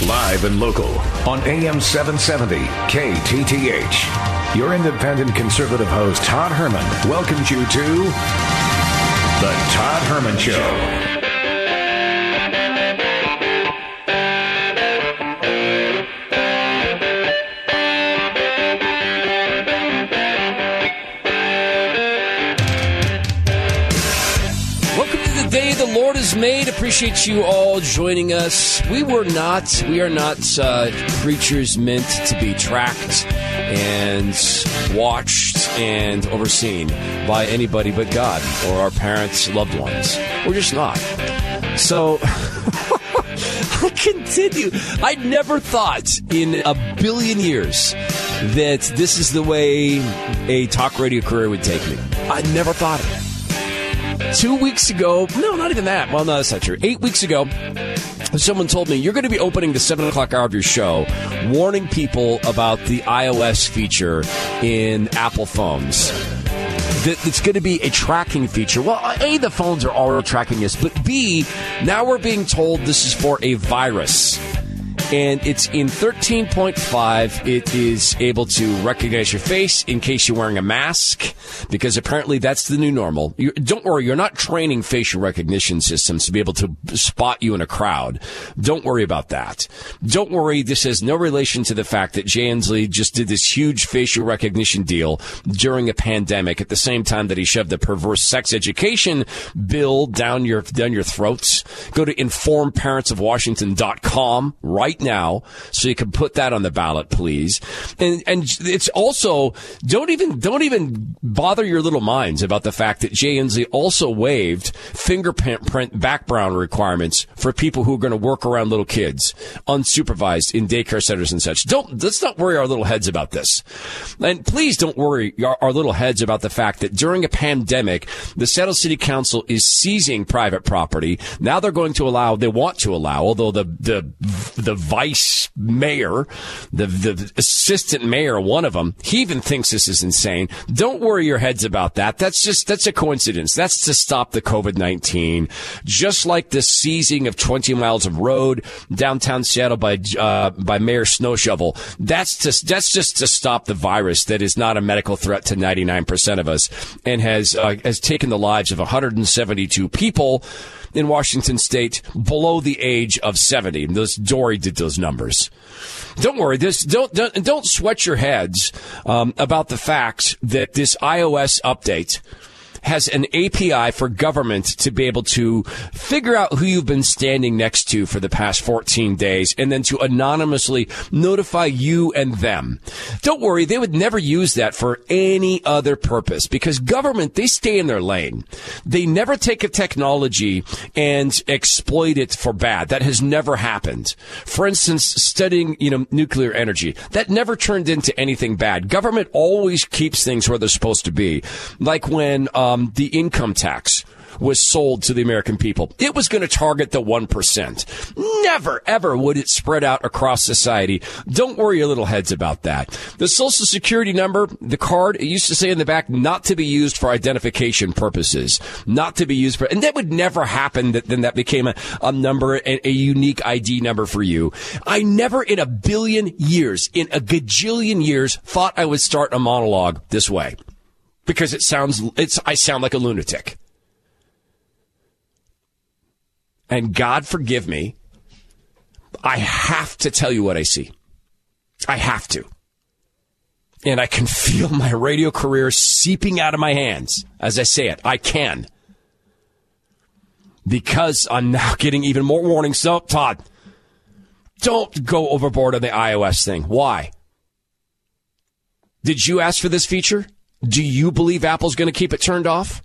Live and local on AM 770 KTTH. Your independent conservative host, Todd Herman, welcomes you to The Todd Herman Show. Lord has made. Appreciate you all joining us. We are not creatures meant to be tracked and watched and overseen by anybody but God or our parents, loved ones. We're just not. So I continue. I never thought in a billion years that this is the way a talk radio career would take me. I never thought of it. 2 weeks ago, no, not even that. Well, no, that's not true. 8 weeks ago, someone told me, you're going to be opening the 7 o'clock hour of your show, warning people about the iOS feature in Apple phones. It's going to be a tracking feature. Well, A, the phones are already tracking us, but B, now we're being told this is for a virus. And it's in 13.5. It is able to recognize your face in case you're wearing a mask, because apparently that's the new normal. Don't worry, you're not training facial recognition systems to be able to spot you in a crowd. Don't worry about that. Don't worry, this has no relation to the fact that Jay Inslee just did this huge facial recognition deal during a pandemic at the same time that he shoved the perverse sex education bill down your throats. Go to informedparentsofwashington.com right now, so you can put that on the ballot, please. And it's also, don't even bother your little minds about the fact that Jay Inslee also waived fingerprint background requirements for people who are going to work around little kids, unsupervised in daycare centers and such. Let's not worry our little heads about this. And please don't worry our little heads about the fact that during a pandemic, the Seattle City Council is seizing private property. Now they want to allow, although the vice mayor, the assistant mayor, one of them, he even thinks this is insane. Don't worry your heads about that. That's a coincidence. That's to stop the COVID-19. Just like the seizing of 20 miles of road downtown Seattle by Mayor Snowshovel. That's just to stop the virus that is not a medical threat to 99% of us and has taken the lives of 172 people in Washington State below the age of 70. Dory did those numbers. Don't worry. Don't sweat your heads about the fact that this iOS update has an API for government to be able to figure out who you've been standing next to for the past 14 days and then to anonymously notify you and them. Don't worry, they would never use that for any other purpose because government, they stay in their lane. They never take a technology and exploit it for bad. That has never happened. For instance, studying, nuclear energy, that never turned into anything bad. Government always keeps things where they're supposed to be. Like when the income tax was sold to the American people. It was going to target the 1%. Never, ever would it spread out across society. Don't worry your little heads about that. The Social Security number, the card, it used to say in the back, not to be used for identification purposes. Not to be used for, and that would never happen. Then that became a number, a unique ID number for you. I never in a billion years, in a gajillion years, thought I would start a monologue this way. Because I sound like a lunatic. And God forgive me, I have to tell you what I see. I have to. And I can feel my radio career seeping out of my hands as I say it. I can. Because I'm now getting even more warnings. So, Todd, don't go overboard on the iOS thing. Why? Did you ask for this feature? Do you believe Apple's going to keep it turned off?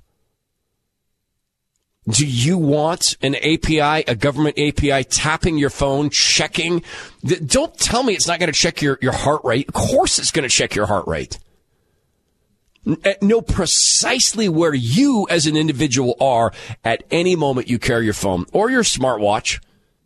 Do you want an API, a government API, tapping your phone, checking? Don't tell me it's not going to check your heart rate. Of course it's going to check your heart rate. Know precisely where you as an individual are at any moment you carry your phone or your smartwatch.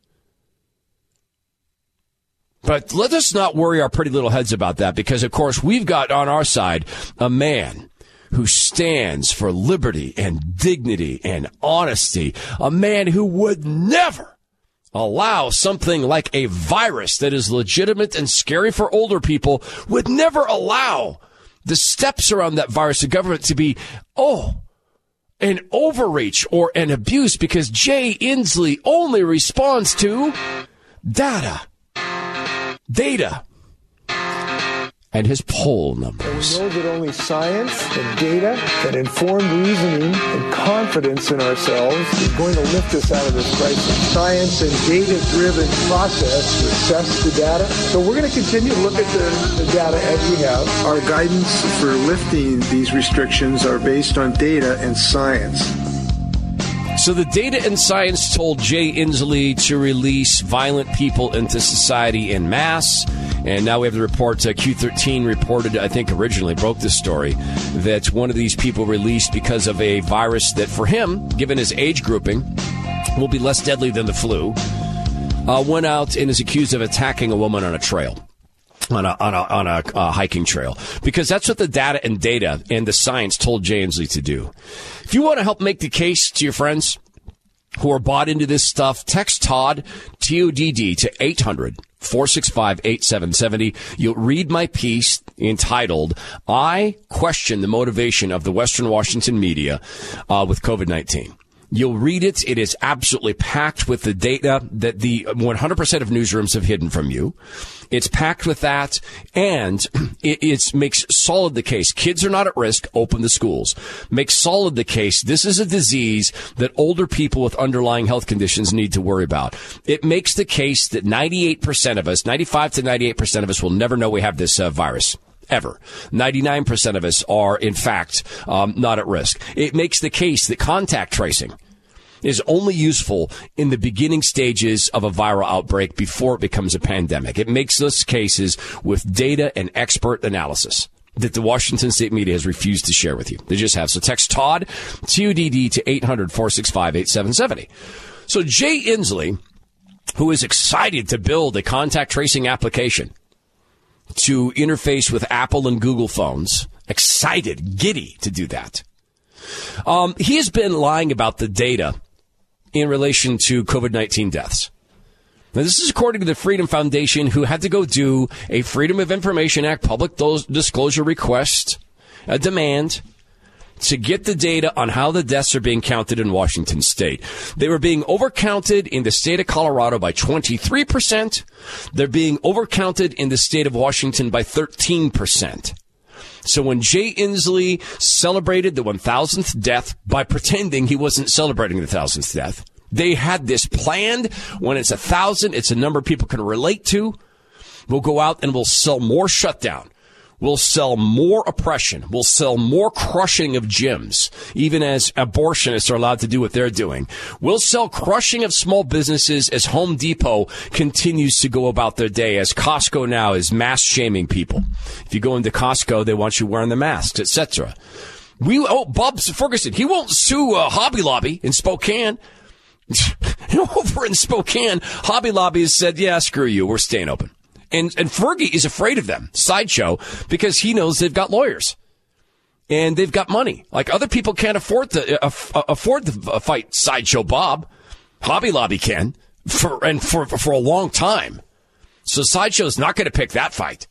But let us not worry our pretty little heads about that because, of course, we've got on our side a man who stands for liberty and dignity and honesty, a man who would never allow something like a virus that is legitimate and scary for older people, would never allow the steps around that virus, the government, to be, an overreach or an abuse, because Jay Inslee only responds to data, and his poll numbers. And we know that only science and data and informed reasoning and confidence in ourselves is going to lift us out of this crisis. Science and data-driven process to assess the data. So we're going to continue to look at the data as we have. Our guidance for lifting these restrictions are based on data and science. So the data and science told Jay Inslee to release violent people into society en masse. And now we have the report, Q13 reported, I think originally broke this story, that one of these people released because of a virus that for him, given his age grouping, will be less deadly than the flu, went out and is accused of attacking a woman on a trail. On a hiking trail, because that's what the data and the science told Jay Inslee to do. If you want to help make the case to your friends who are bought into this stuff, text Todd, TODD, to 800-465-8770. You'll read my piece entitled, I Question the Motivation of the Western Washington Media with COVID-19. You'll read it. It is absolutely packed with the data that the 100% of newsrooms have hidden from you. It's packed with that, and it makes solid the case. Kids are not at risk. Open the schools. Makes solid the case. This is a disease that older people with underlying health conditions need to worry about. It makes the case that 98% of us, 95 to 98% of us, will never know we have this virus. Ever. 99% of us are, in fact, not at risk. It makes the case that contact tracing is only useful in the beginning stages of a viral outbreak before it becomes a pandemic. It makes those cases with data and expert analysis that the Washington State media has refused to share with you. They just have. So text Todd, TODD, to 800-465-8770. So Jay Inslee, who is excited to build a contact tracing application to interface with Apple and Google phones, excited, giddy to do that. He has been lying about the data in relation to COVID-19 deaths. Now, this is according to the Freedom Foundation, who had to go do a Freedom of Information Act public disclosure request, a demand, to get the data on how the deaths are being counted in Washington State. They were being overcounted in the state of Colorado by 23%. They're being overcounted in the state of Washington by 13%. So when Jay Inslee celebrated the 1,000th death by pretending he wasn't celebrating the 1,000th death, they had this planned. When it's 1,000, it's a number people can relate to. We'll go out and we'll sell more shutdown. We'll sell more oppression. We'll sell more crushing of gyms, even as abortionists are allowed to do what they're doing. We'll sell crushing of small businesses as Home Depot continues to go about their day, as Costco now is mass shaming people. If you go into Costco, they want you wearing the masks, etc. Bob Ferguson, he won't sue Hobby Lobby in Spokane. Over in Spokane, Hobby Lobby has said, yeah, screw you, we're staying open. And Fergie is afraid of them, Sideshow, because he knows they've got lawyers and they've got money. Like other people can't afford to fight Sideshow Bob. Hobby Lobby can for a long time. So Sideshow's not going to pick that fight.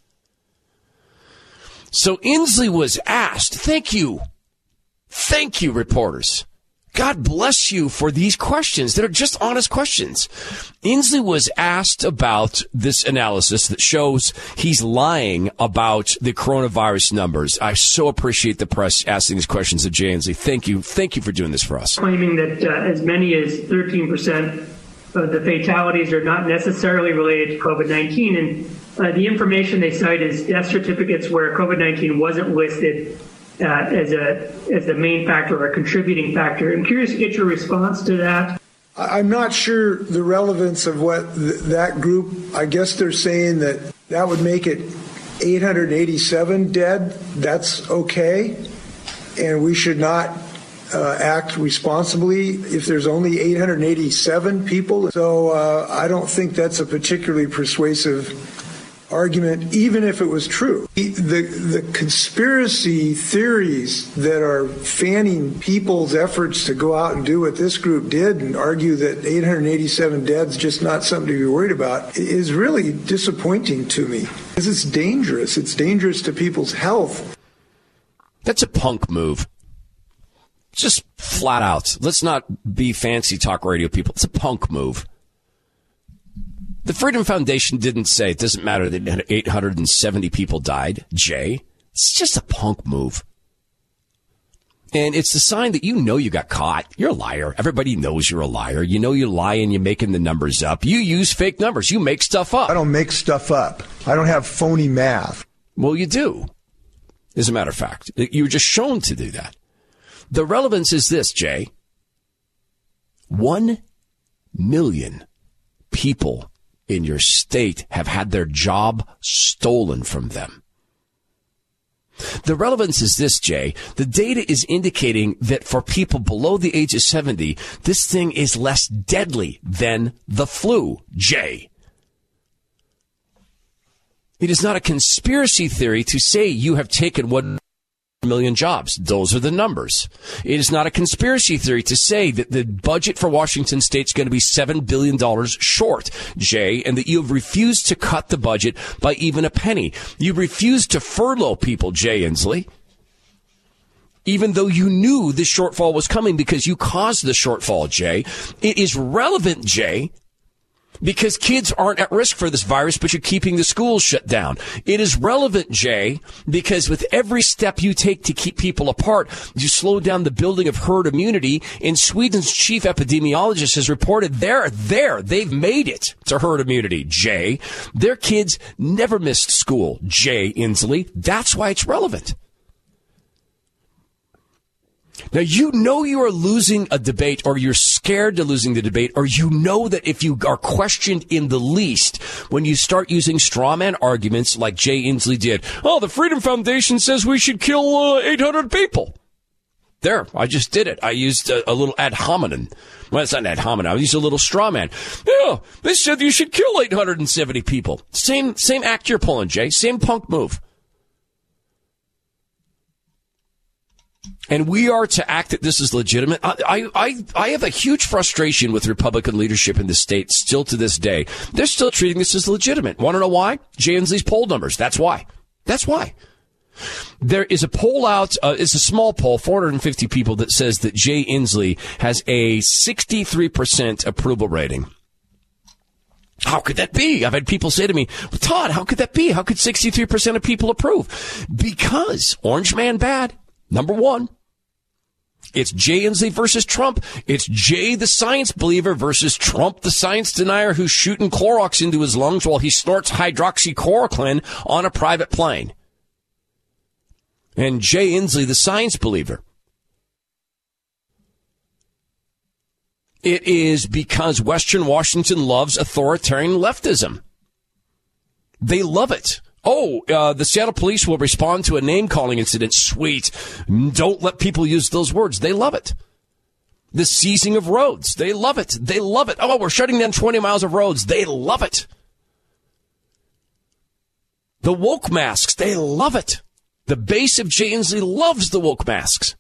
So Inslee was asked, thank you, reporters. God bless you for these questions that are just honest questions. Inslee was asked about this analysis that shows he's lying about the coronavirus numbers. I so appreciate the press asking these questions of Jay Inslee. Thank you. Thank you for doing this for us. Claiming that as many as 13% of the fatalities are not necessarily related to COVID-19. And the information they cite is death certificates where COVID-19 wasn't listed as a main factor or a contributing factor. I'm curious to get your response to that. I'm not sure the relevance of what that group, I guess they're saying that would make it 887 dead. That's okay. And we should not act responsibly if there's only 887 people. So I don't think that's a particularly persuasive argument, even if it was true. The conspiracy theories that are fanning people's efforts to go out and do what this group did and argue that 887 dead's just not something to be worried about is really disappointing to me, because it's dangerous. It's dangerous to people's health. That's a punk move. Just flat out. Let's not be fancy talk radio people. It's a punk move. The Freedom Foundation didn't say it doesn't matter that 870 people died, Jay. It's just a punk move. And it's a sign that you know you got caught. You're a liar. Everybody knows you're a liar. You know you lie and you're making the numbers up. You use fake numbers. You make stuff up. I don't make stuff up. I don't have phony math. Well, you do. As a matter of fact, you were just shown to do that. The relevance is this, Jay. 1 million people in your state have had their job stolen from them. The relevance is this, Jay. The data is indicating that for people below the age of 70, this thing is less deadly than the flu, Jay. It is not a conspiracy theory to say you have taken 1 million jobs. Those are the numbers. It is not a conspiracy theory to say that the budget for Washington State is going to be $7 billion short, Jay, and that you have refused to cut the budget by even a penny. You refused to furlough people, Jay Inslee, even though you knew the shortfall was coming because you caused the shortfall, Jay. It is relevant, Jay, because kids aren't at risk for this virus, but you're keeping the schools shut down. It is relevant, Jay, because with every step you take to keep people apart, you slow down the building of herd immunity. And Sweden's chief epidemiologist has reported they've made it to herd immunity, Jay. Their kids never missed school, Jay Inslee. That's why it's relevant. Now, you know you are losing a debate, or you're scared to losing the debate, or you know that if you are questioned in the least, when you start using straw man arguments like Jay Inslee did, oh, the Freedom Foundation says we should kill 800 people. There, I just did it. I used a little ad hominem. Well, it's not an ad hominem. I used a little straw man. Yeah, they said you should kill 870 people. Same act you're pulling, Jay. Same punk move. And we are to act that this is legitimate. I have a huge frustration with Republican leadership in the state still to this day. They're still treating this as legitimate. Want to know why? Jay Inslee's poll numbers. That's why. That's why. There is a poll out, it's a small poll, 450 people, that says that Jay Inslee has a 63% approval rating. How could that be? I've had people say to me, Todd, how could that be? How could 63% of people approve? Because Orange Man bad, number one. It's Jay Inslee versus Trump. It's Jay the science believer versus Trump the science denier who's shooting Clorox into his lungs while he snorts hydroxychloroquine on a private plane. And Jay Inslee the science believer. It is because Western Washington loves authoritarian leftism. They love it. Oh, the Seattle police will respond to a name-calling incident. Sweet. Don't let people use those words. They love it. The seizing of roads. They love it. They love it. Oh, we're shutting down 20 miles of roads. They love it. The woke masks. They love it. The base of Jay Inslee loves the woke masks.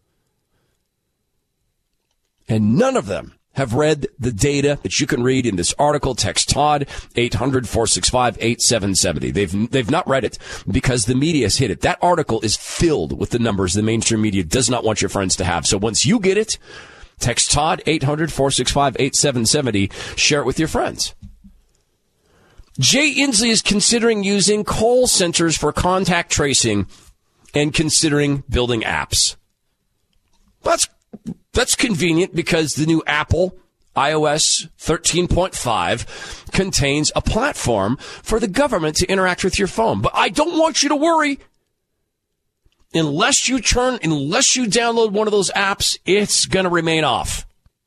And none of them have read the data that you can read in this article. Text Todd, 800-465-8770. They've not read it because the media has hit it. That article is filled with the numbers the mainstream media does not want your friends to have. So once you get it, text Todd, 800-465-8770. Share it with your friends. Jay Inslee is considering using call centers for contact tracing and considering building apps. That's convenient because the new Apple iOS 13.5 contains a platform for the government to interact with your phone. But I don't want you to worry. Unless you download one of those apps, it's going to remain off.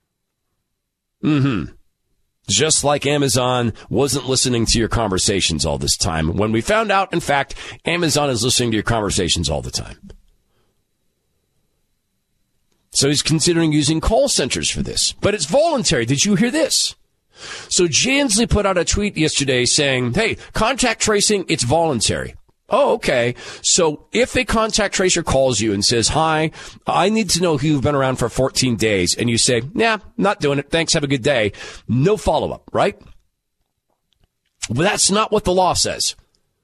Just like Amazon wasn't listening to your conversations all this time. When we found out, in fact, Amazon is listening to your conversations all the time. So he's considering using call centers for this. But it's voluntary. Did you hear this? So Jay Inslee put out a tweet yesterday saying, hey, contact tracing, it's voluntary. Oh, okay. So if a contact tracer calls you and says, hi, I need to know who you've been around for 14 days, and you say, nah, not doing it. Thanks. Have a good day. No follow-up, right? But that's not what the law says.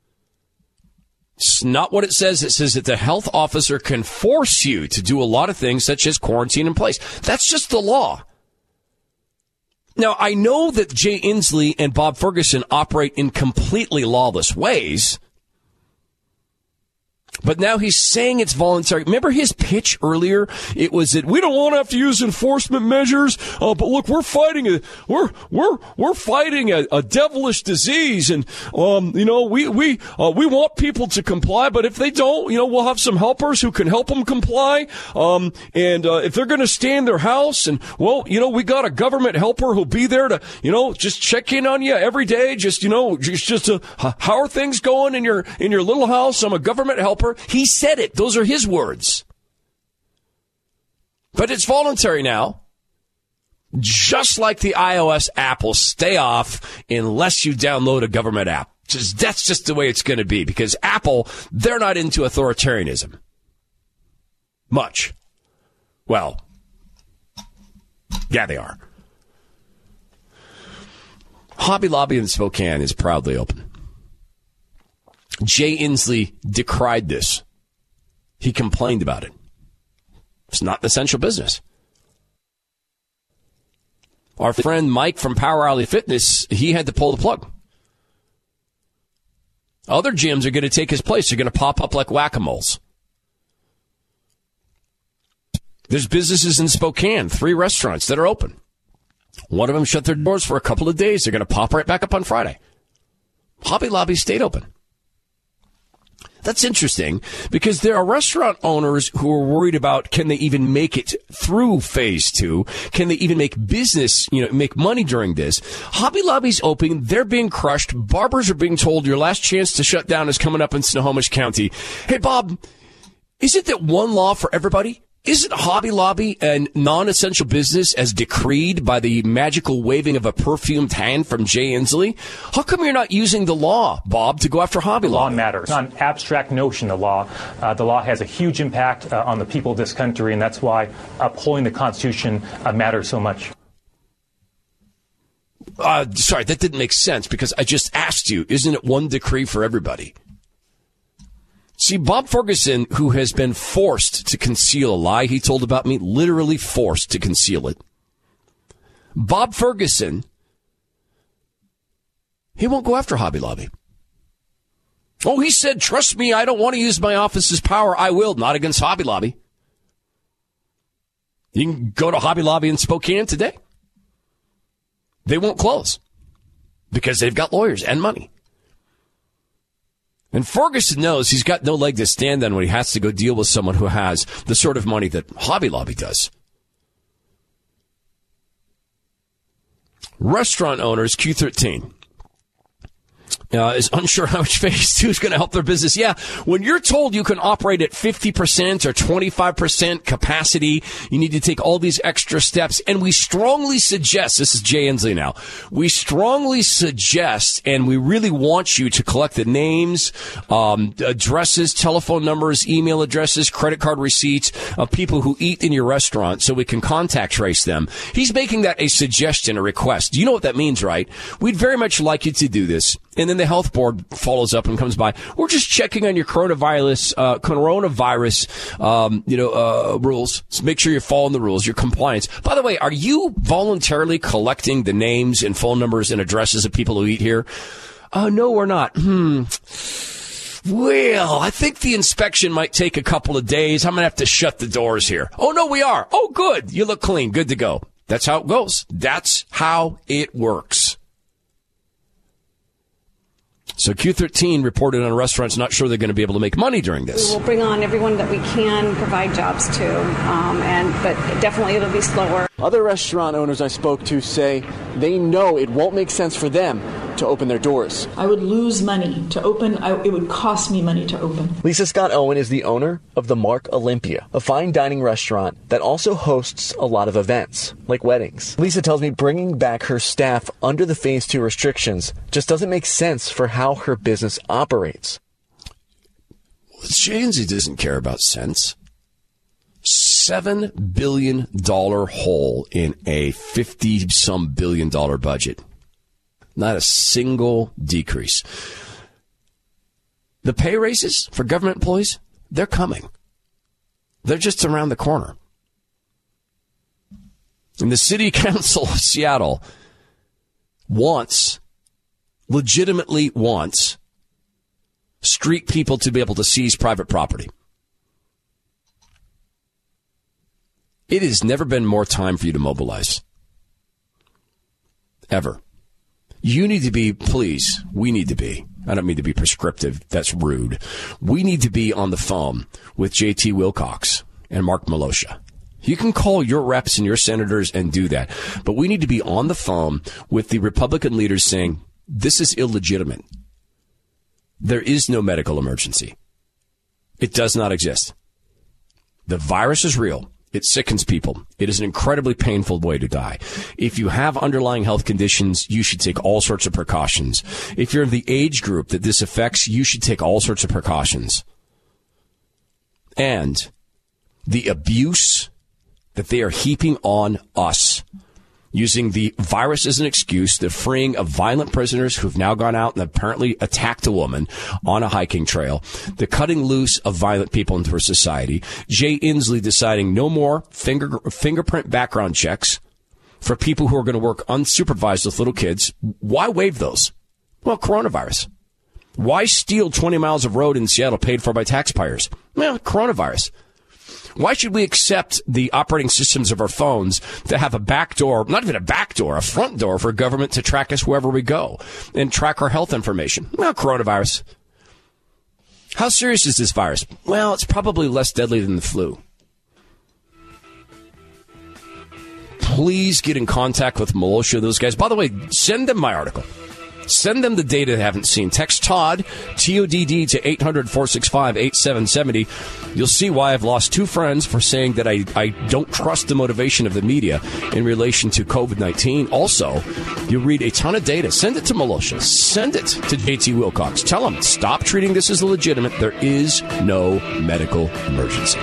It's not what it says. It says that the health officer can force you to do a lot of things, such as quarantine in place. That's just the law. Now, I know that Jay Inslee and Bob Ferguson operate in completely lawless ways, but now he's saying it's voluntary. Remember his pitch earlier? It was that we don't want to have to use enforcement measures, but look, we're fighting a devilish disease, and we want people to comply. But if they don't, we'll have some helpers who can help them comply. And if they're going to stay in their house, and we got a government helper who'll be there to just check in on you every day. How are things going in your little house? I'm a government helper. He said it. Those are his words. But it's voluntary now. Just like the iOS app will stay off unless you download a government app. That's just the way it's going to be, because Apple, they're not into authoritarianism. Much. Well, yeah, they are. Hobby Lobby in Spokane is proudly open. Jay Inslee decried this. He complained about it. It's not an essential business. Our friend Mike from Power Alley Fitness, he had to pull the plug. Other gyms are going to take his place. They're going to pop up like whack-a-moles. There's businesses in Spokane, 3 restaurants that are open. One of them shut their doors for a couple of days. They're going to pop right back up on Friday. Hobby Lobby stayed open. That's interesting, because there are restaurant owners who are worried about, can they even make it through phase 2? Can they even make business, make money during this? Hobby Lobby's open. They're being crushed. Barbers are being told your last chance to shut down is coming up in Snohomish County. Hey, Bob, isn't that one law for everybody? Isn't Hobby Lobby a non-essential business as decreed by the magical waving of a perfumed hand from Jay Inslee? How come you're not using the law, Bob, to go after Hobby Lobby? Law matters. It's not an abstract notion, the law. The law has a huge impact on the people of this country, and that's why upholding the Constitution matters so much. Sorry, that didn't make sense, because I just asked you, isn't it one decree for everybody? See, Bob Ferguson, who has been forced to conceal a lie he told about me, literally forced to conceal it. Bob Ferguson, he won't go after Hobby Lobby. Oh, he said, trust me, I don't want to use my office's power. I will, not against Hobby Lobby. You can go to Hobby Lobby in Spokane today. They won't close because they've got lawyers and money. And Ferguson knows he's got no leg to stand on when he has to go deal with someone who has the sort of money that Hobby Lobby does. Restaurant owners, Q13, is unsure how much phase 2 is going to help their business. Yeah, when you're told you can operate at 50% or 25% capacity, you need to take all these extra steps. And we strongly suggest, this is Jay Inslee now, we strongly suggest, and we really want you to collect the names, addresses, telephone numbers, email addresses, credit card receipts of people who eat in your restaurant so we can contact trace them. He's making that a suggestion, a request. You know what that means, right? We'd very much like you to do this. And then the health board follows up and comes by. We're just checking on your coronavirus rules. So make sure you're following the rules, your compliance. By the way, are you voluntarily collecting the names and phone numbers and addresses of people who eat here? No, we're not. Well, I think the inspection might take a couple of days. I'm going to have to shut the doors here. Oh, no, we are. Oh, good. You look clean. Good to go. That's how it goes. That's how it works. So Q13 reported on restaurants not sure they're going to be able to make money during this. We will bring on everyone that we can provide jobs to, but definitely it'll be slower. Other restaurant owners I spoke to say they know it won't make sense for them to open their doors. I would lose money to open. It would cost me money to open. Lisa Scott Owen is the owner of the Mark Olympia, a fine dining restaurant that also hosts a lot of events, like weddings. Lisa tells me bringing back her staff under the Phase 2 restrictions just doesn't make sense for how her business operates. J&Z doesn't care about cents. $7 billion hole in a $50-some billion budget. Not a single decrease. The pay raises for government employees, they're coming. They're just around the corner. And the City Council of Seattle legitimately wants street people to be able to seize private property. It has never been more time for you to mobilize. Ever. You need to be, please, we need to be, I don't mean to be prescriptive, that's rude. We need to be on the phone with J.T. Wilcox and Mark Miloscia. You can call your reps and your senators and do that. But we need to be on the phone with the Republican leaders saying, this is illegitimate. There is no medical emergency. It does not exist. The virus is real. It sickens people. It is an incredibly painful way to die. If you have underlying health conditions, you should take all sorts of precautions. If you're in the age group that this affects, you should take all sorts of precautions. And the abuse that they are heaping on us, using the virus as an excuse, the freeing of violent prisoners who've now gone out and apparently attacked a woman on a hiking trail, the cutting loose of violent people into our society, Jay Inslee deciding no more fingerprint background checks for people who are going to work unsupervised with little kids. Why waive those? Well, coronavirus. Why steal 20 miles of road in Seattle paid for by taxpayers? Well, coronavirus. Why should we accept the operating systems of our phones to have a back door, not even a back door, a front door for government to track us wherever we go and track our health information? Well, coronavirus. How serious is this virus? Well, it's probably less deadly than the flu. Please get in contact with Miloscia and those guys. By the way, send them my article. Send them the data they haven't seen. Text Todd, T-O-D-D, to 800-465-8770. You'll see why I've lost two friends for saying that I don't trust the motivation of the media in relation to COVID-19. Also, you'll read a ton of data. Send it to Miloscia. Send it to J.T. Wilcox. Tell them, stop treating this as legitimate. There is no medical emergency.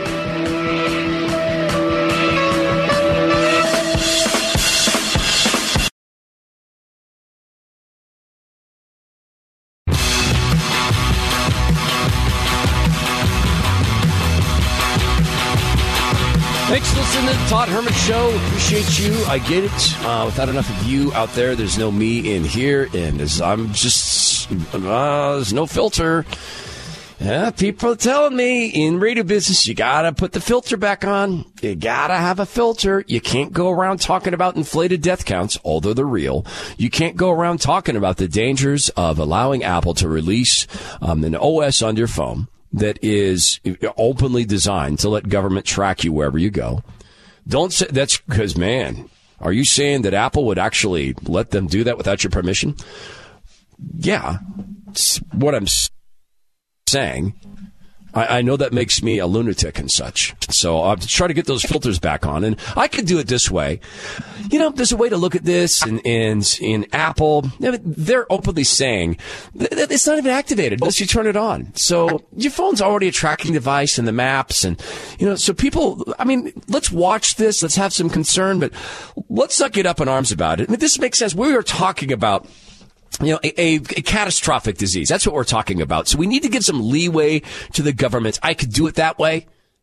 Thanks for listening to the Todd Herman Show. Appreciate you. I get it. Without enough of you out there, there's no me in here. And I'm just, there's no filter. Yeah, people are telling me in radio business, you got to put the filter back on. You got to have a filter. You can't go around talking about inflated death counts, although they're real. You can't go around talking about the dangers of allowing Apple to release an OS on your phone that is openly designed to let government track you wherever you go. Don't say that's because, man, are you saying that Apple would actually let them do that without your permission? Yeah, it's what I'm saying. I know that makes me a lunatic and such. So I'll try to get those filters back on. And I could do it this way. You know, there's a way to look at this. And in Apple, they're openly saying that it's not even activated unless you turn it on. So your phone's already a tracking device and the maps. And, you know, so people, I mean, let's watch this. Let's have some concern. But let's not get up in arms about it. I mean, this makes sense. We are talking about, you know, a catastrophic disease. That's what we're talking about. So we need to give some leeway to the government. I could do it that way.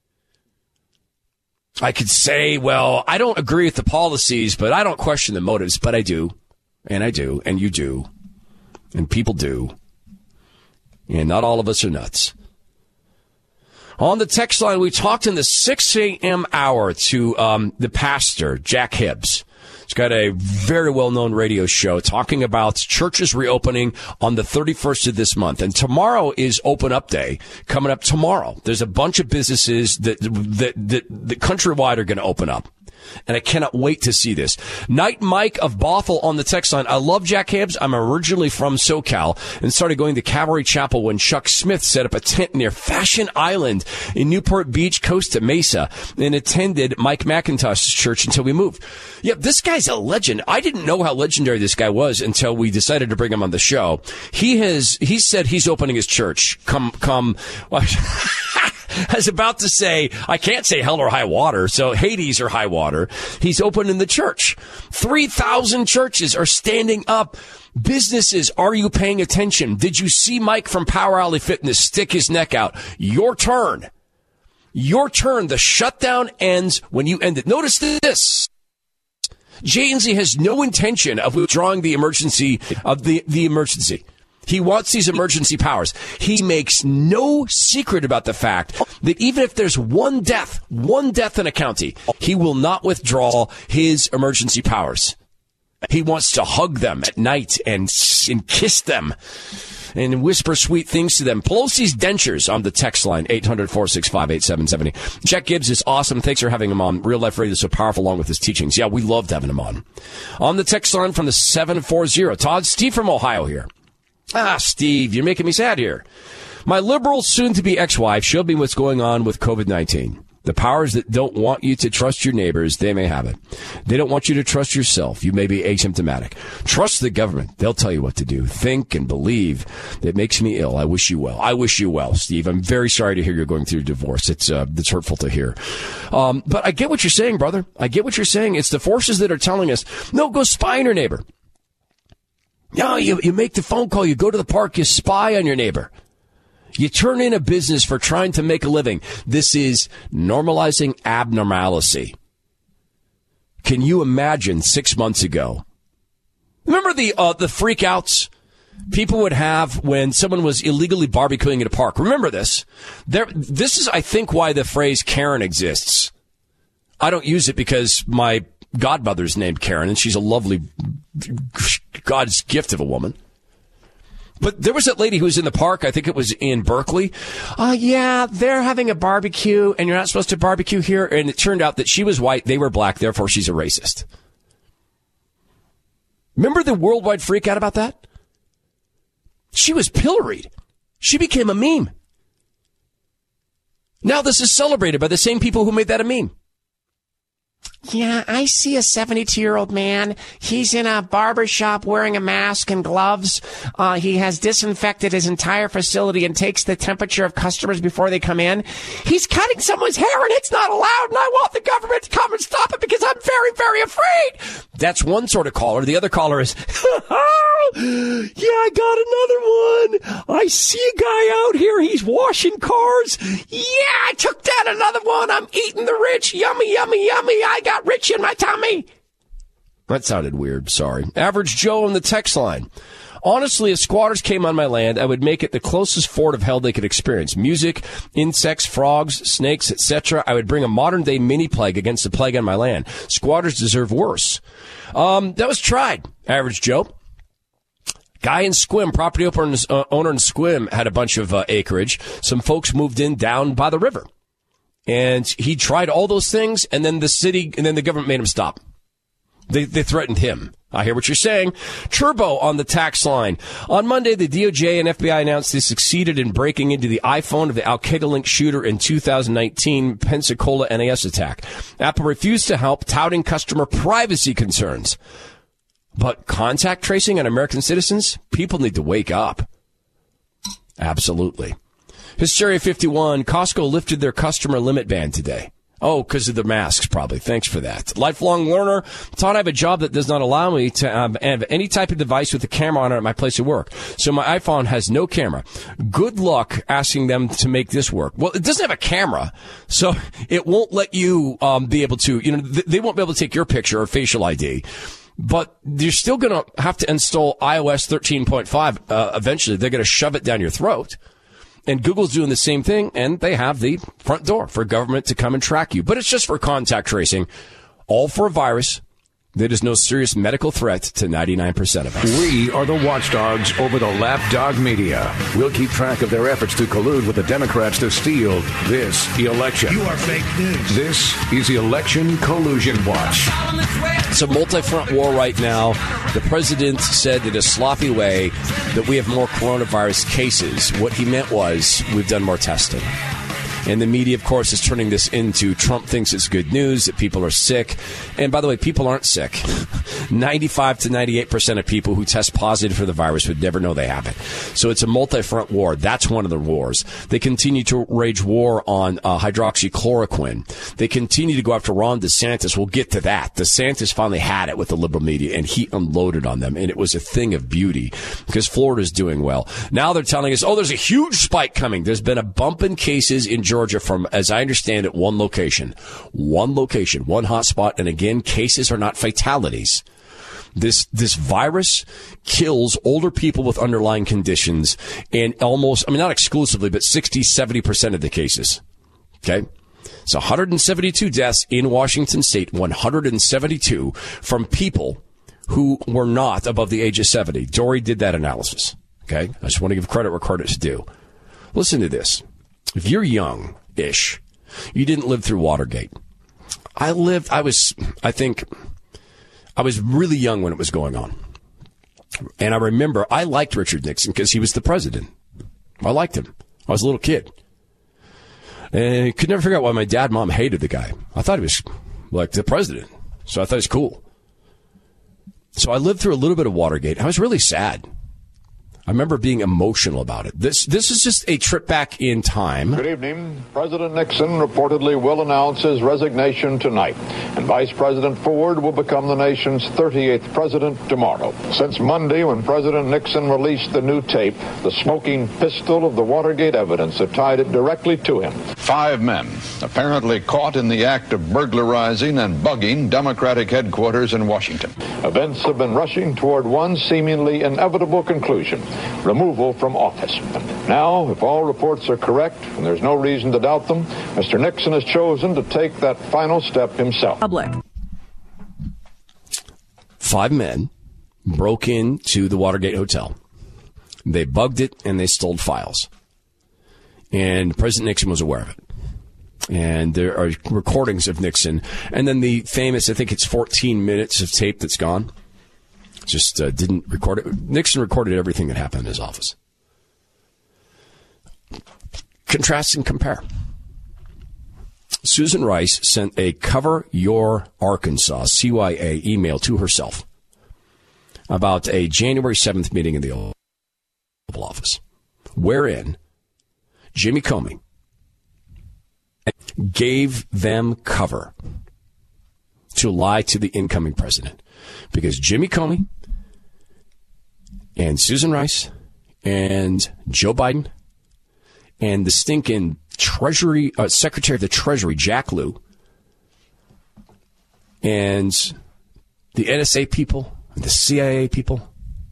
I could say, well, I don't agree with the policies, but I don't question the motives. But I do. And I do. And you do. And people do. And not all of us are nuts. On the text line, we talked in the 6 a.m. hour to the pastor, Jack Hibbs. He's got a very well-known radio show talking about churches reopening on the 31st of this month. And tomorrow is Open Up Day coming up tomorrow. There's a bunch of businesses that countrywide are going to open up. And I cannot wait to see this. Night Mike of Bothell on the text line. I love Jack Hibbs. I'm originally from SoCal and started going to Calvary Chapel when Chuck Smith set up a tent near Fashion Island in Newport Beach, Costa Mesa, and attended Mike McIntosh's church until we moved. Yeah, this guy's a legend. I didn't know how legendary this guy was until we decided to bring him on the show. He said he's opening his church. I was about to say, I can't say hell or high water, so Hades or high water. He's opening the church. 3,000 churches are standing up. Businesses, are you paying attention? Did you see Mike from Power Alley Fitness stick his neck out? Your turn. Your turn. The shutdown ends when you end it. Notice this. J&Z has no intention of withdrawing the emergency. He wants these emergency powers. He makes no secret about the fact that even if there's one death in a county, he will not withdraw his emergency powers. He wants to hug them at night and kiss them and whisper sweet things to them. Pelosi's dentures on the text line, 800-465-8770. Jack Gibbs is awesome. Thanks for having him on. Real Life Radio is so powerful along with his teachings. Yeah, we loved having him on. On the text line from the 740, Todd, Steve from Ohio here. Steve, you're making me sad here. My liberal, soon-to-be ex-wife showed me what's going on with COVID-19. The powers that don't want you to trust your neighbors, they may have it. They don't want you to trust yourself. You may be asymptomatic. Trust the government. They'll tell you what to do. Think and believe. That makes me ill. I wish you well. I wish you well, Steve. I'm very sorry to hear you're going through a divorce. It's hurtful to hear. But I get what you're saying, brother. I get what you're saying. It's the forces that are telling us, no, go spy on your neighbor. No, you make the phone call, you go to the park, you spy on your neighbor. You turn in a business for trying to make a living. This is normalizing abnormality. Can you imagine 6 months ago? Remember the freakouts people would have when someone was illegally barbecuing at a park? Remember this? This is, I think, why the phrase Karen exists. I don't use it because my godmother's named Karen, and she's a lovely, God's gift of a woman. But there was that lady who was in the park, I think it was in Berkeley. Yeah, they're having a barbecue, and you're not supposed to barbecue here. And it turned out that she was white, they were black, therefore she's a racist. Remember the worldwide freak out about that? She was pilloried. She became a meme. Now this is celebrated by the same people who made that a meme. Yeah, I see a 72-year-old man. He's in a barber shop wearing a mask and gloves. He has disinfected his entire facility and takes the temperature of customers before they come in. He's cutting someone's hair and it's not allowed, and I want the government to come and stop it because I'm very, very afraid. That's one sort of caller. The other caller is, yeah, I got another one. I see a guy out here. He's washing cars. Yeah, I took down another one. I'm eating the rich. Yummy, yummy, yummy. I got rich in my tummy. That sounded weird. Sorry. Average Joe on the text line. Honestly, if squatters came on my land, I would make it the closest fort of hell they could experience. Music, insects, frogs, snakes, etc. I would bring a modern-day mini-plague against the plague on my land. Squatters deserve worse. That was tried, Average Joe. Guy in Sequim, property owner in Sequim, had a bunch of acreage. Some folks moved in down by the river. And he tried all those things, and then the government made him stop. They threatened him. I hear what you're saying. Turbo on the tax line. On Monday, the DOJ and FBI announced they succeeded in breaking into the iPhone of the Al-Qaeda-linked shooter in 2019 Pensacola NAS attack. Apple refused to help, touting customer privacy concerns. But contact tracing on American citizens? People need to wake up. Absolutely. Hysteria 51, Costco lifted their customer limit ban today. Oh, because of the masks, probably. Thanks for that. Lifelong learner. Thought I have a job that does not allow me to have any type of device with a camera on it at my place of work. So my iPhone has no camera. Good luck asking them to make this work. Well, it doesn't have a camera, so it won't let you be able to, they won't be able to take your picture or facial ID. But you're still going to have to install iOS 13.5 eventually. They're going to shove it down your throat. And Google's doing the same thing, and they have the front door for government to come and track you. But it's just for contact tracing, all for a virus There is no serious medical threat to 99% of us. We are the watchdogs over the lapdog media. We'll keep track of their efforts to collude with the Democrats to steal this election. You are fake news. This is Election Collusion Watch. It's a multi-front war right now. The president said in a sloppy way that we have more coronavirus cases. What he meant was we've done more testing. And the media, of course, is turning this into Trump thinks it's good news, that people are sick. And by the way, people aren't sick. 95 to 98% of people who test positive for the virus would never know they have it. So it's a multi-front war. That's one of the wars. They continue to wage war on hydroxychloroquine. They continue to go after Ron DeSantis. We'll get to that. DeSantis finally had it with the liberal media, and he unloaded on them. And it was a thing of beauty because Florida's doing well. Now they're telling us, there's a huge spike coming. There's been a bump in cases in Georgia from, as I understand it, one location, one hotspot. And again, cases are not fatalities. This virus kills older people with underlying conditions and almost, not exclusively, but 60, 70% of the cases. Okay. So 172 deaths in Washington state, 172 from people who were not above the age of 70. Dory did that analysis. Okay. I just want to give credit where credit's due. Listen to this. If you're young-ish, you didn't live through Watergate. I was really young when it was going on. And I remember I liked Richard Nixon because he was the president. I liked him. I was a little kid. And I could never figure out why my dad and mom hated the guy. I thought he was like the president. So I thought he was cool. So I lived through a little bit of Watergate. I was really sad. I remember being emotional about it. This is just a trip back in time. Good evening. President Nixon reportedly will announce his resignation tonight, and Vice President Ford will become the nation's 38th president tomorrow. Since Monday, when President Nixon released the new tape, the smoking pistol of the Watergate evidence that tied it directly to him. 5 men apparently caught in the act of burglarizing and bugging Democratic headquarters in Washington. Events have been rushing toward one seemingly inevitable conclusion: removal from office. Now, if all reports are correct, and there's no reason to doubt them, Mr. Nixon has chosen to take that final step himself. Public. 5 men broke into the Watergate Hotel. They bugged it and they stole files. And President Nixon was aware of it. And there are recordings of Nixon. And then the famous, I think it's 14 minutes of tape that's gone. Just didn't record it. Nixon recorded everything that happened in his office. Contrast and compare. Susan Rice sent a Cover Your Arkansas, CYA, email to herself about a January 7th meeting in the Oval Office, wherein Jimmy Comey gave them cover to lie to the incoming president. Because Jimmy Comey and Susan Rice and Joe Biden and the stinking Treasury Secretary of the Treasury, Jack Lew, and the NSA people and the CIA people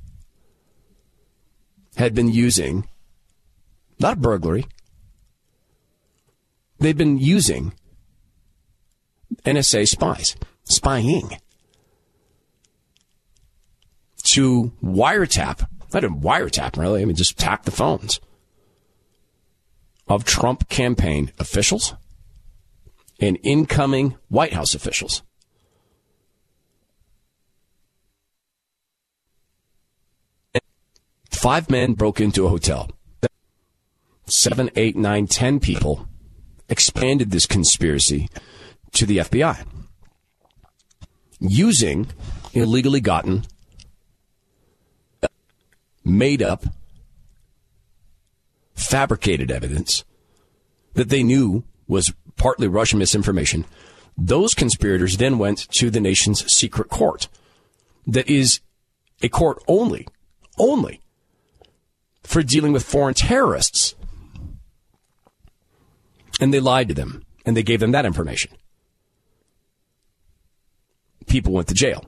had been using, not burglary, they've been using NSA spies, spying, to wiretap, not even wiretap really, just tap the phones of Trump campaign officials and incoming White House officials. And 5 men broke into a hotel. 7, 8, 9, 10 people expanded this conspiracy to the FBI using illegally gotten, made up, fabricated evidence that they knew was partly Russian misinformation. Those conspirators then went to the nation's secret court that is a court only for dealing with foreign terrorists. And they lied to them, and they gave them that information. People went to jail.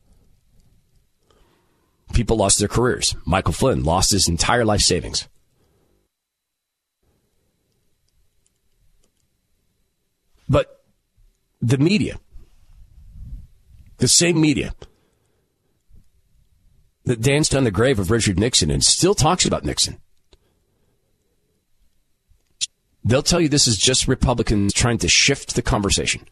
People lost their careers. Michael Flynn lost his entire life savings. But the media The same media that danced on the grave of Richard Nixon and still talks about Nixon. They'll tell you this is just Republicans trying to shift the conversation.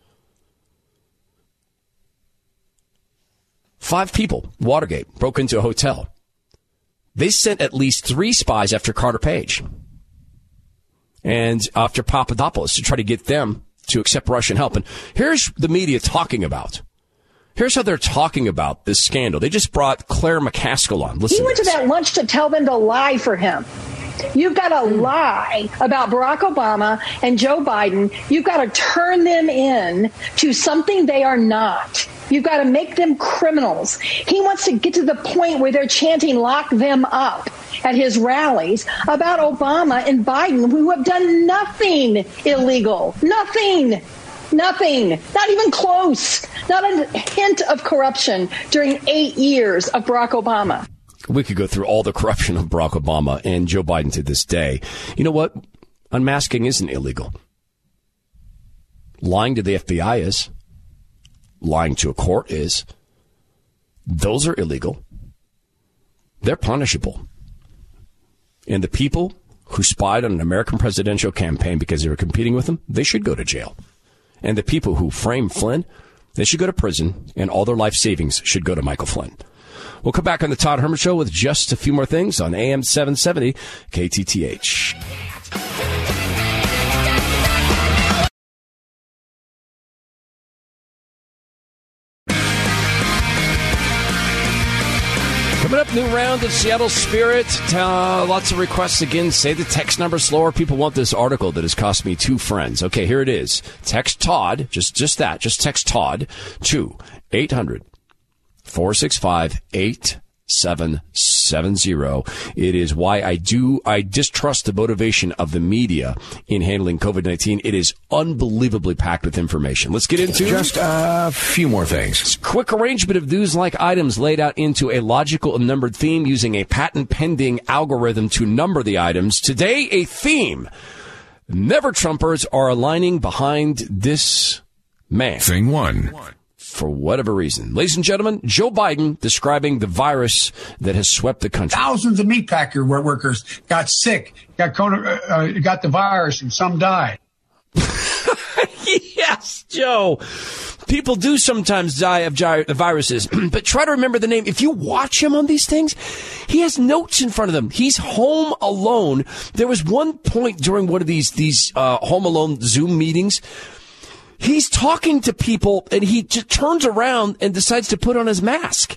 5 people, Watergate, broke into a hotel. They sent at least 3 spies after Carter Page and after Papadopoulos to try to get them to accept Russian help. And here's the media talking about. Here's how they're talking about this scandal. They just brought Claire McCaskill on. Listen, he went to that lunch to tell them to lie for him. You've got to lie about Barack Obama and Joe Biden. You've got to turn them in to something they are not. You've got to make them criminals. He wants to get to the point where they're chanting "lock them up" at his rallies about Obama and Biden, who have done nothing illegal. Nothing. Not even close. Not a hint of corruption during 8 years of Barack Obama. We could go through all the corruption of Barack Obama and Joe Biden to this day. You know what? Unmasking isn't illegal. Lying to the FBI is. Lying to a court is. Those are illegal. They're punishable. And the people who spied on an American presidential campaign because they were competing with him, they should go to jail. And the people who framed Flynn, they should go to prison, and all their life savings should go to Michael Flynn. We'll come back on the Todd Herman Show with just a few more things on AM 770 KTTH. Coming up, new round of Seattle Spirit. Lots of requests again. Say the text number slower. People want this article that has cost me 2 friends. Okay, here it is. Text Todd, just that. Just text Todd to 800-465-8770. It is why I distrust the motivation of the media in handling COVID-19. It is unbelievably packed with information. Let's get into just a few more things. Quick arrangement of news-like items laid out into a logical and numbered theme using a patent-pending algorithm to number the items. Today, a theme. Never-Trumpers are aligning behind this man. Thing 1. For whatever reason. Ladies and gentlemen, Joe Biden describing the virus that has swept the country. Thousands of meatpacker workers got sick, got the virus, and some died. Yes, Joe. People do sometimes die of viruses, but try to remember the name. If you watch him on these things, he has notes in front of him. He's home alone. There was one point during one of these home alone Zoom meetings. He's talking to people, and he just turns around and decides to put on his mask.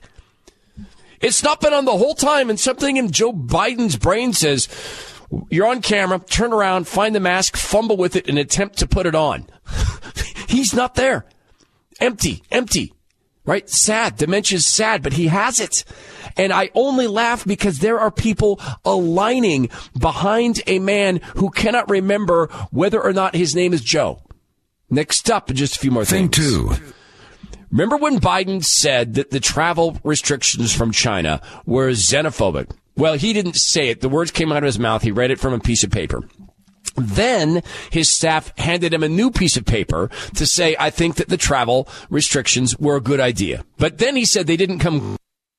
It's not been on the whole time, and something in Joe Biden's brain says, you're on camera, turn around, find the mask, fumble with it, and attempt to put it on. He's not there. Empty, right? Sad. Dementia's sad, but he has it. And I only laugh because there are people aligning behind a man who cannot remember whether or not his name is Joe. Next up, just a few more things. Thing 2. Remember when Biden said that the travel restrictions from China were xenophobic? Well, he didn't say it. The words came out of his mouth. He read it from a piece of paper. Then his staff handed him a new piece of paper to say, I think that the travel restrictions were a good idea. But then he said they didn't come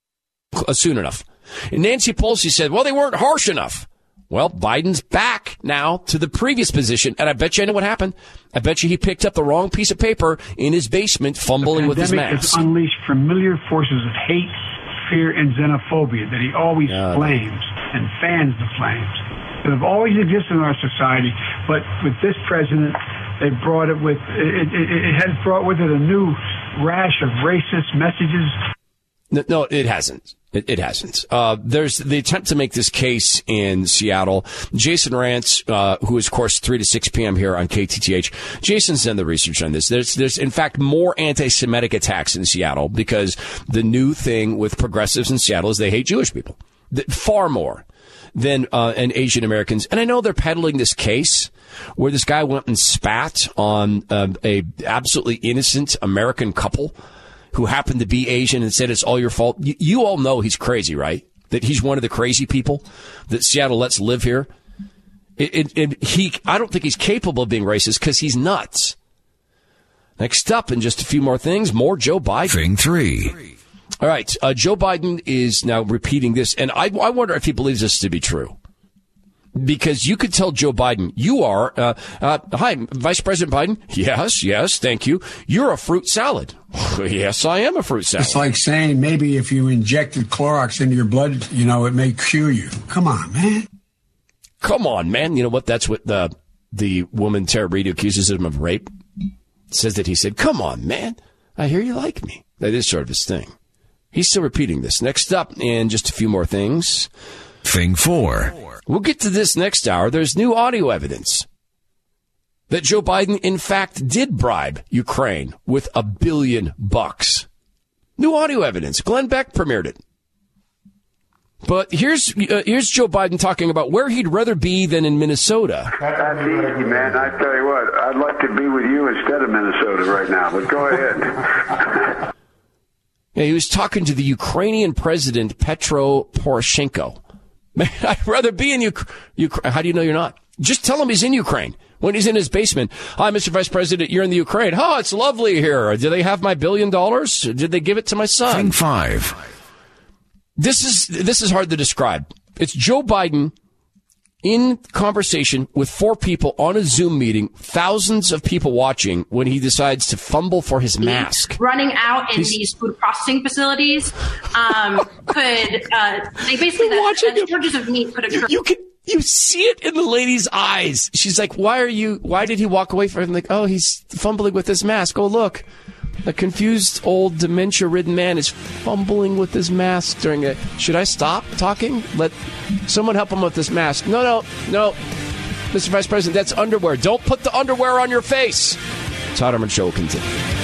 soon enough. And Nancy Pelosi said, well, they weren't harsh enough. Well, Biden's back now to the previous position, and I bet you I know what happened. I bet you he picked up the wrong piece of paper in his basement, fumbling with his mask. The pandemic has unleashed familiar forces of hate, fear, and xenophobia that he always flames and fans the flames that have always existed in our society. But with this president, they brought it with it has brought with it a new rash of racist messages. No, it hasn't. It hasn't. There's the attempt to make this case in Seattle. Jason Rantz, who is, of course, 3 to 6 p.m. here on KTTH. Jason's done the research on this. There's in fact, more anti-Semitic attacks in Seattle because the new thing with progressives in Seattle is they hate Jewish people. Far more than and Asian Americans. And I know they're peddling this case where this guy went and spat on a absolutely innocent American couple who happened to be Asian and said it's all your fault. You all know he's crazy, right? That he's one of the crazy people that Seattle lets live here. I don't think he's capable of being racist because he's nuts. Next up, in just a few more things, more Joe Biden. Thing 3. All right, Joe Biden is now repeating this, and I wonder if he believes this to be true. Because you could tell Joe Biden, you are, hi, Vice President Biden. Yes, thank you. You're a fruit salad. Yes, I am a fruit salad. It's like saying maybe if you injected Clorox into your blood, it may cure you. Come on, man. Come on, man. You know what? That's what the woman, Tara Reid, accuses him of rape, says that he said, come on, man. I hear you like me. That is sort of his thing. He's still repeating this. Next up, and just a few more things. Thing 4. We'll get to this next hour. There's new audio evidence that Joe Biden, in fact, did bribe Ukraine with $1 billion. New audio evidence. Glenn Beck premiered it. But here's Joe Biden talking about where he'd rather be than in Minnesota. That's easy, man. I tell you what, I'd like to be with you instead of Minnesota right now, but go ahead. Yeah, he was talking to the Ukrainian president, Petro Poroshenko. Man, I'd rather be in Ukraine. How do you know you're not? Just tell him he's in Ukraine. When he's in his basement. Hi, Mr. Vice President, you're in the Ukraine. Oh, it's lovely here. Do they have my $1 billion? Did they give it to my son? Thing 5. This is hard to describe. It's Joe Biden in conversation with 4 people on a Zoom meeting, thousands of people watching, when he decides to fumble for his mask. Running out in these food processing facilities they basically that shortages of meat could occur. You see it in the lady's eyes. She's like, why did he walk away from him? Like, oh, he's fumbling with his mask. Oh, look. A confused, old, dementia-ridden man is fumbling with his mask during it. Should I stop talking? Let someone help him with this mask. No. Mr. Vice President, that's underwear. Don't put the underwear on your face. Todd Herman Show will continue.